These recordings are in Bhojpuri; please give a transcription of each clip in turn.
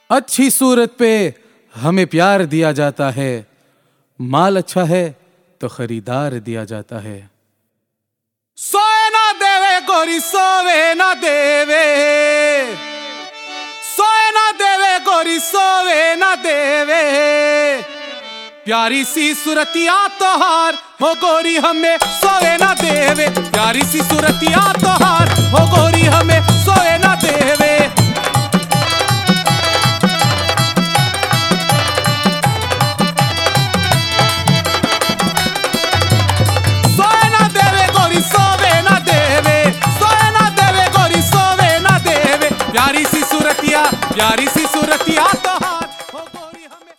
अच्छी सूरत पे हमें प्यार दिया जाता है, माल अच्छा है तो खरीदार दिया जाता है। सोए ना देवे गोरी सोवे ना देवे, सोए ना देवे गोरी सोवे ना देवे, प्यारी सी सूरतिया तोहार हो गोरी हमें सोए ना देवे, प्यारी सी सूरतिया तोहार हो गोरी हमें सोए ना देवे। सोए ना देवे गोरी सोवे ना देवे, सोए ना देवे गोरी सोवे ना देवे, प्यारी सी सूरतिया तोहार हो गोरी हमें।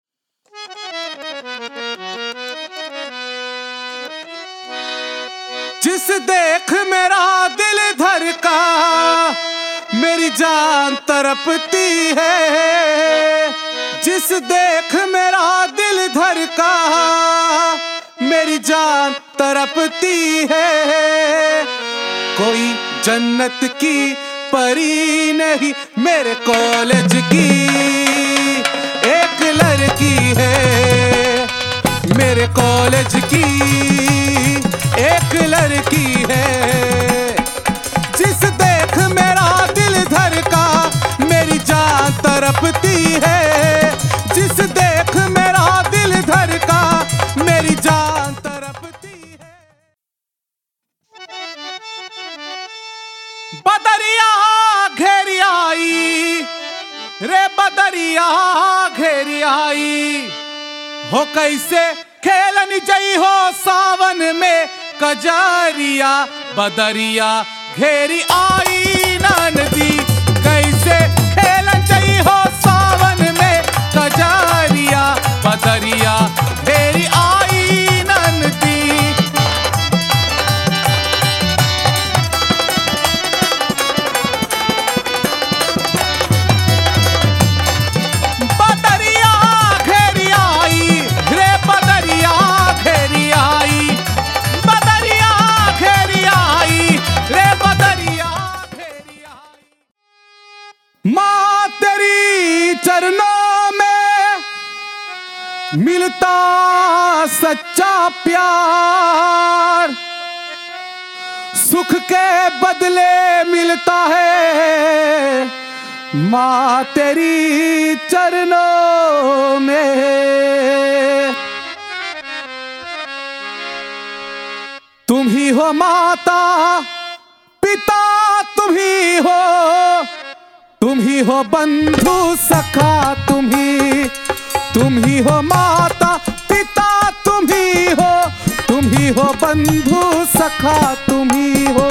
जिस देख मेरा दिल धड़का, मेरी जान तड़पती है, जिस देख मेरा दिल धड़का, मेरी जान तड़पती है। कोई जन्नत की परी नहीं, मेरे कॉलेज की एक लड़की है, मेरे कॉलेज की एक लड़की है। जिस देख मेरा दिल धड़का, मेरी जान तड़पती है, जिस देख मेरा दिल धड़का, मेरी जान तड़पती है। बदरिया घेरी आई रे, बदरिया घेरी आई हो, कैसे खेलन जई हो सावन में कजरिया। बदरिया घेरी आई नदी, कैसे खेलन जई हो सावन में कजरिया। बदरिया घेरी आई नदी, बदरिया घेरी आई रे, बदरिया घेरी आई, बदरिया घेरी आई रे, बदरिया घेरी आई। माँ तेरी चरणों में मिलता सच्चा प्यार, सुख के बदले मिलता है माँ तेरी चरणों में। तुम ही हो माता पिता, तुम ही हो बंधु सखा, तुम ही हो माता पिता, तुम ही हो बंधु सखा, तुम ही हो।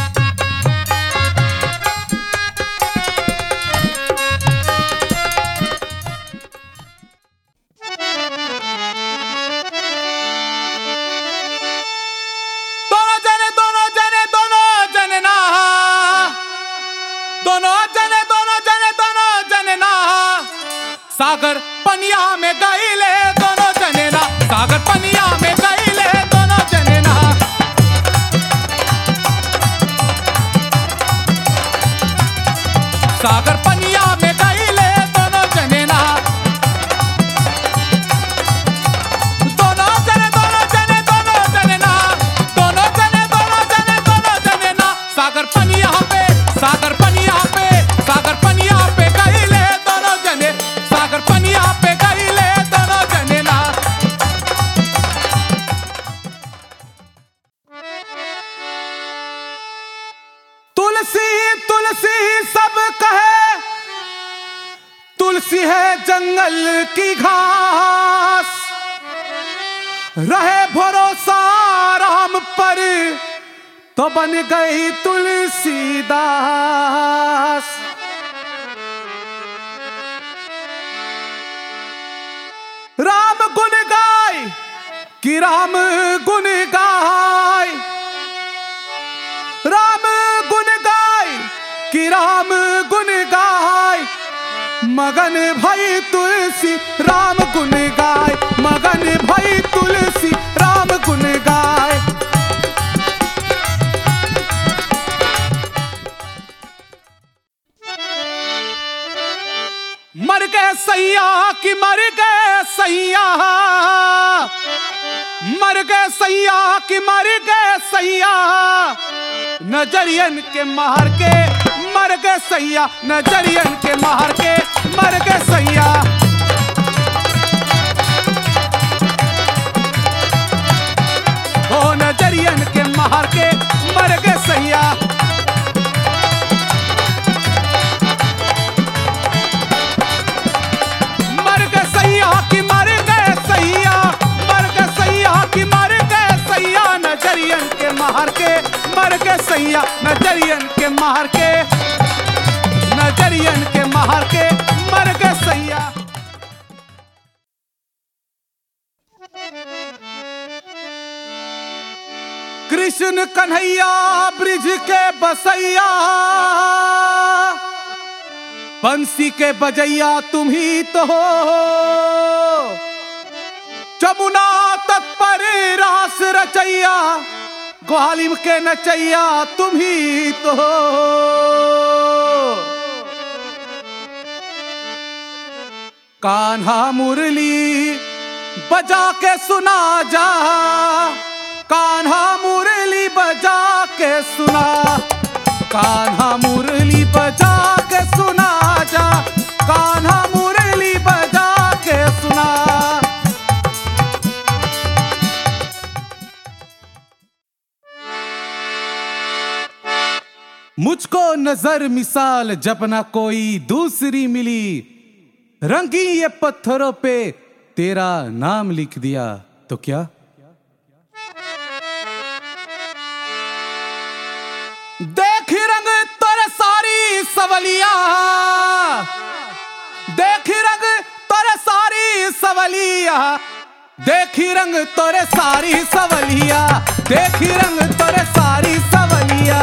सागर पनिया में गईले दोनों जने ना, सागर पनिया में गईले दोनों जने ना, सागर पनिया में गईले दोनों जने ना, दोनों जने ना, दोनों जने ना, सागर पनिया पे, सागर पनिया पे, सागर पनिया पे गईले दोनों जने, सागर पनिया पे गईले दोनों जने ना। तुलसी तुलसी सब कहे, तुलसी है जंगल की घास, रहे भरोसा राम पर तो बन गई तुलसीदास। राम गुण गाय कि राम गुण गाय, राम गुण गाय कि राम गुण गाय, मगन भई तुलसी राम गुण गाय, मगन भई तुलसी राम गुण गाय। मर गए सैया कि मर गए सैया, मर गए सैया कि मर गए सैया, नजरियन के मार के मर गए सैया, नजरियन के मार के मर गए सैया। ओ नजरियन के मार के मर गए सैया। मर गए सैया कि मर गए सैया, मर गए सैया कि मर गए सैया, नजरियन के मार के मर गए सैया, नजरियन के मार के, नजरियन के मार के मर गए सैया। कृष्ण कन्हैया ब्रिज के बसैया, बंसी के बजैया तुम ही तो हो, जमुना तट पर रास रचैया, ग्वालिम के नचैया तुम ही तो हो। कान्हा मुरली बजा के सुना जा, कान्हा मुरली बजा के सुना, कान्हा मुरली बजा के सुना जा, कान्हा मुरली बजा के सुना। मुझको नजर मिसाल जब ना कोई दूसरी मिली, रंगी ये पत्थरों पे तेरा नाम लिख दिया तो क्या। देख रंग तोरे सारी सवलिया, देख रंग तोरे सारी सवलिया, देख रंग तोरे सारी सवलिया, देख रंग तोरे सारी सवलिया।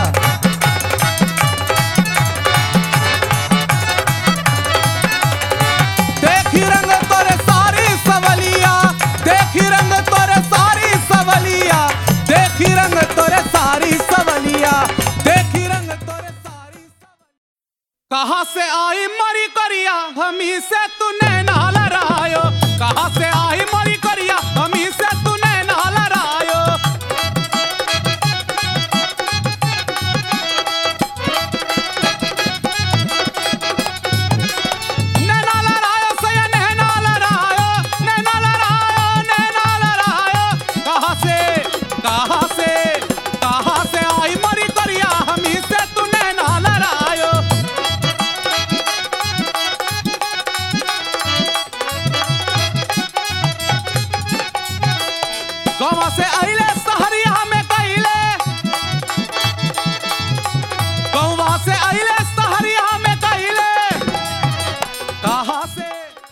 देख रंग तोरे सारी सवलिया, देख रंग तोरे सारी सवलिया, देख रंग तोरे सारी सवलिया, देख रंग तोरे सारी सवलिया। कहाँ से आई मरी करिया हमी से तूने नाल रायो, कहाँ से आई मरी करिया हमी से तूने नाल रायो। नैनाल रायो सया नैनाल रायो, नैनाल रायो, नैनाल रायो। कहाँ से कहाँ से कहाँ से आई मरी करिया हमी से तूने नाल रायो। गवा से आइले सहरिया में कइले, गवा से आइले सहरिया में कइले। कहाँ से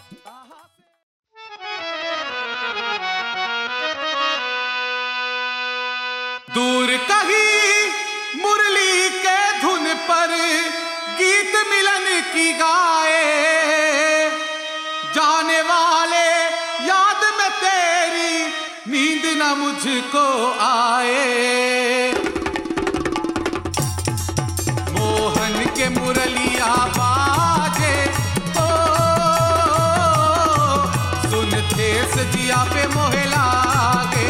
दूर कहीं मुरली के धुन पर गीत मिलन की गाए, जाने वाले याद में तेरी नींद न मुझको आए। मोहन के मुरलिया बाजे ओ, सुनते सजिया पे मोहे लागे।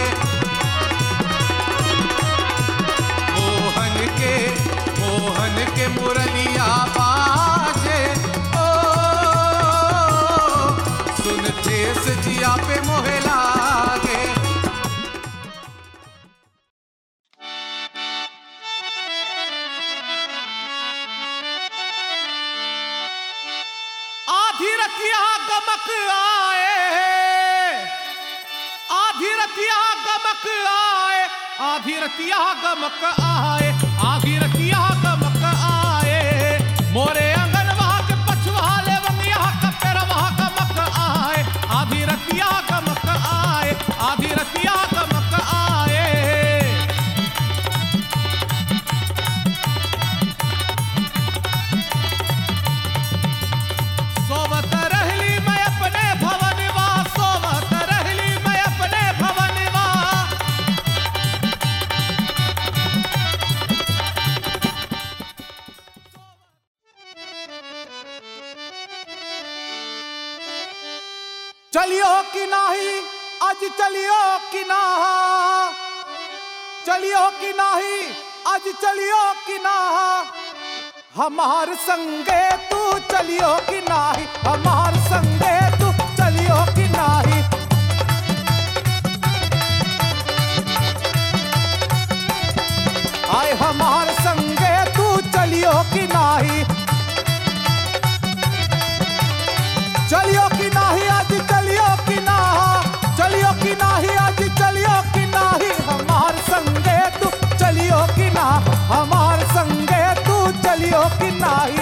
मोहन के मुरलिया बाजे ओ, सुनते सजिया पे मोहे लागे। आधी रतिया गमक आए, आधी रतिया गमक आए, आधी रतिया गमक आए, आधी रतिया गमक आए। मोरे अंगनवा के पछुआ ले बंगिया का पेरवा गमक आए, आधी रतिया गमक आए, आधी रतिया गमक आए। सोवत रहली मैं अपने भवनवा, सोवत रहली मैं अपने भवनवा। चलियो कि नाही आज चलियो कि ना, चलियो कि नाही आज चलियो कि ना, हमार संगे तू चलियो कि नाही, हमार संगे तू चलियो कि नाही। आए हमार संगे तू चलियो कि नाही, चलियो कि नाही आज चलियो कि ना, चलियो कि नाही आज चलियो कि नाही, हमार संगे तू चलियो कि ना, हमार संगे तू चलियो कि नाही।